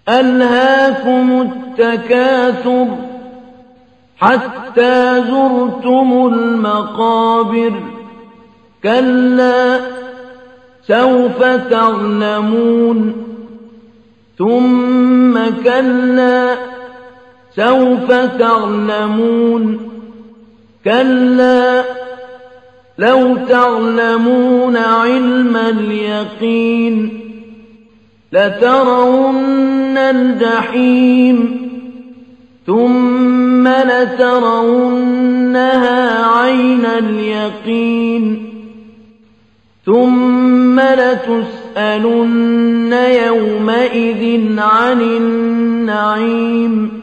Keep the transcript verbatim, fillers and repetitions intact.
ألهاكم التكاثر حتى زرتم المقابر كلا سوف تعلمون ثم كلا سوف تعلمون كلا لو تعلمون علم اليقين لترون الجحيم ثم لترونها عين اليقين ثم لتسألن يومئذ عن النعيم